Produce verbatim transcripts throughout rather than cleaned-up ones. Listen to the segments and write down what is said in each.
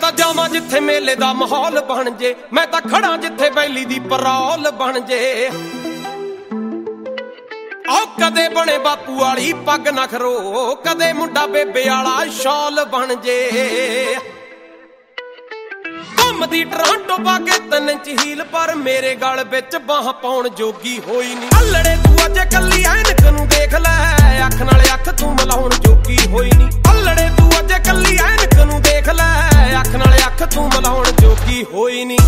ਤਾਂ ਜਾਵਾਂ ਜਿੱਥੇ ਮੇਲੇ ਦਾ ਮਾਹੌਲ ਬਣ ਜੇ, ਮੈਂ ਤਾਂ ਖੜਾ ਜਿੱਥੇ ਬੈਲੀ ਦੀ ਪਰੌਲ ਬਣ ਜੇ। ਆਓ ਕਦੇ ਬਣੇ ਬਾਪੂ ਵਾਲੀ ਪੱਗ ਨਾ ਖਰੋ, ਕਦੇ ਮੁੰਡਾ ਬੇਬੇ ਵਾਲਾ ਸ਼ਾਲ ਬਣ ਜੇ। ਘੁੰਮਦੀ ਟਰਾਂਟੋ ਪਾ ਕੇ ਤਿੰਨ ਇੰਚ ਹੀਲ, ਪਰ ਮੇਰੇ ਗਲ ਵਿੱਚ ਬਾਹ ਪਾਉਣ ਜੋਗੀ ਹੋਈ ਨੀ। ਅੱਲੜੇ ਤੂੰ ਅੱਜ ਕੱਲੀ ਐਨਕ ਨੂੰ ਦੇਖ ਲੈ, ਅੱਖ ਨਾਲ ਅੱਖ ਤੂੰ ਮਿਲਾਉਣ ਜੋਗੀ ਹੋਈ ਨੀ। ਅੱਲੜੇ ਤੂੰ ਅੱਜ ਕੱਲੀ ਐਨਕ ਨੂੰ ਦੇਖ ਲੈ, ਅੱਖ ਨਾਲ ਅੱਖ ਤੂੰ ਮਿਲਾਉਣ ਜੋਗੀ ਹੋਈ ਨੀ।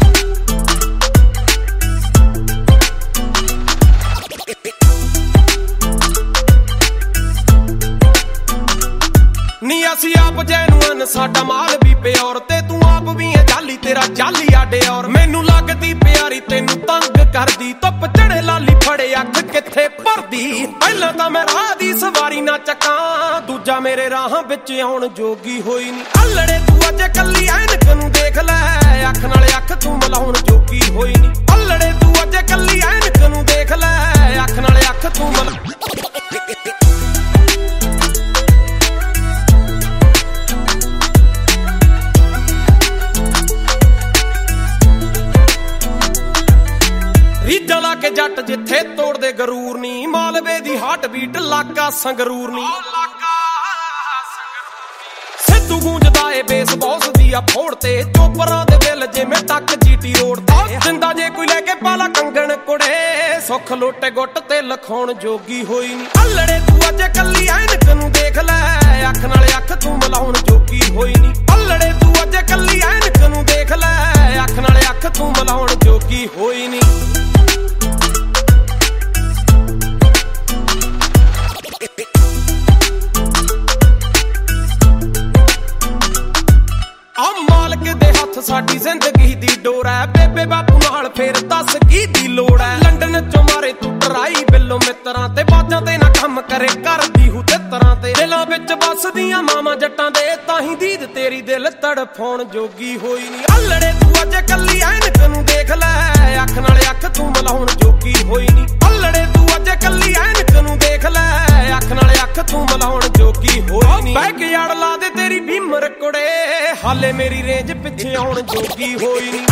ਨੀ ਅਸੀਂ ਆਪ ਜੈਨੂਅਨ, ਸਾਡਾ ਮਾਲ ਵੀ ਪਿਓਰ, ਤੇ ਤੂੰ ਆਪ ਵੀ ਹੈ ਜਾਲੀ, ਤੇਰਾ ਜਾਲੀ ਆਡੇ ਔਰ। ਮੈਨੂੰ ਲੱਗਦੀ ਪਿਆਰੀ ਤੈਨੂੰ ਤੰਗ ਕਰਦੀ, ਧੁੱਪ ਚੜੇ ਲਾਲੀ ਫੜੇ ਅੱਖ ਕਿੱਥੇ ਭਰਦੀ। ਪਹਿਲਾਂ ਤਾਂ ਮੈਂ ਰਾਹ ਦੀ ਸਵਾਰੀ ਨਾ ਚੱਕਾਂ, ਦੂਜਾ ਮੇਰੇ ਰਾਹਾਂ ਵਿੱਚ ਆਉਣ ਜੋਗੀ ਹੋਈ ਨੀ। ਅੱਲੜੇ ਤੂੰ ਅੱਜ ਕੱਲੀ ਐਨਕ ਨੂੰ ਦੇਖ ਲੈ, ਅੱਖ ਨਾਲ ਅੱਖ ਤੂੰ ਮਿਲਾਉਣ ਜੋਗੀ ਹੋਈ ਨੀ। ਅੱਲੜੇ ਤੂੰ ਅੱਜ ਕੱਲੀ ਐਨਕ ਨੂੰ ਦੇਖ ਲੈ, ਅੱਖ ਨਾਲ ਅੱਖ ਤੂੰ ਮਿਲਾ। ਰੀਝਾਂ ਲਾ ਕੇ ਜੱਟ ਜਿੱਥੇ ਤੋੜਦੇ ਗਰੂਰ ਨੀ, ਮਾਲਵੇ ਦੀ ਹਾਰਟ ਬੀਟ ਲਾਗਾ ਸੰਗਰੂਰ ਨੀ। ਸਿੱਧੂ ਗੂੰਜਦਾ ਏ ਬੇਸ ਬੌਸ ਦੀ ਆ ਫੋੜ ਤੇ, ਚੋਪਰਾਂ ਦੇ ਦਿਲ ਜਿਵੇਂ ਟੱਕ ਜੀਟੀ ਰੋਡ ਤੇ। ਜਿੰਦਾ ਜੇ ਕੋਈ ਲੈ ਕੇ ਪਾਲਾ ਕੰਗਣ ਕੁੜੇ, ਸੁੱਖ ਲੋਟੇ ਗੁੱਟ ਤੇ ਲਖਾਉਣ ਜੋਗੀ ਹੋਈ ਨੀ। ਅੱਲੜੇ ਤੂੰ ਅੱਜ ਕੱਲੀ ਐਨਕ ਨੂੰ ਦੇਖ ਲੈ, ਅੱਖ ਨਾਲ ਅੱਖ ਤੂੰ ਮਿਲਾਉਣ ਜੋਗੀ ਹੋਈ ਨੀ। ਅੱਲੜੇ ਤੂੰ ਅੱਜ ਕੱਲੀ ਐਨਕ ਨੂੰ ਦੇਖ ਲੈ, ਅੱਖ ਨਾਲ ਅੱਖ ਤੂੰ ਮਿਲਾਉਣ ਜੋਗੀ ਹੋਈ ਨੀ। ਸਾਡੀ ਜ਼ਿੰਦਗੀ ਦੀ ਡੋਰ ਐ, ਬੇਬੇ ਬਾਪੂ ਨਾਲ ਫੇਰ ਦੱਸ ਕੀ ਦੀ ਲੋੜ ਐ। ਲੰਡਨ ਚੋਂ ਮਾਰੇ ਤੂੰ ਟਰਾਈ ਬਿੱਲੋ ਮਿੱਤਰਾਂ ਤੇ, ਬਾਜਾਂ ਤੇ ਨਾ ਕੰਮ ਕਰੇ ਕਰਦੀ ਹੂ ਤਿੱਤਰਾਂ ਤੇ। ਦਿਲਾਂ ਵਿੱਚ ਵੱਸਦੀਆਂ ਮਾਵਾਂ ਜੱਟਾਂ ਦੇ, ਤਾਹੀਂ ਦੀਦ ਤੇਰੀ ਦਿਲ ਤੜਫਾਉਣ ਜੋਗੀ ਹੋਈ ਨੀ। ਅੱਲੜੇ ਤੂੰ ਅੱਜ ਕੱਲੀ ਐਨਕ ਨੂੰ ਦੇਖ ਲੈ, ਅੱਖ ਨਾਲ ਅੱਖ ਤੂੰ ਮਿਲਾਉਣ ਜੋਗੀ ਹੋਈ ਨੀ। ਅੱਲੜੇ ਤੂੰ ਅੱਜ ਕੱਲੀ ਐਨਕ ਨੂੰ ਦੇਖ ਲੈ, ਅੱਖ ਨਾਲ ਅੱਖ ਤੂੰ ਮਿਲਾਉਣ ਜੋਗੀ ਹੋਈ ਨੀ। ਬੈਕ ਯਾਰਡ ਲਾ ਦੇ ਤੇਰੀ ਭੀਮਰ ਕੁੜੇ, ਹਾਲੇ ਮੇਰੀ ਰੇਂਜ ਪਿੱਛੇ ਆਉਣ ਜੋਗੀ ਹੋਈ ਨੀ।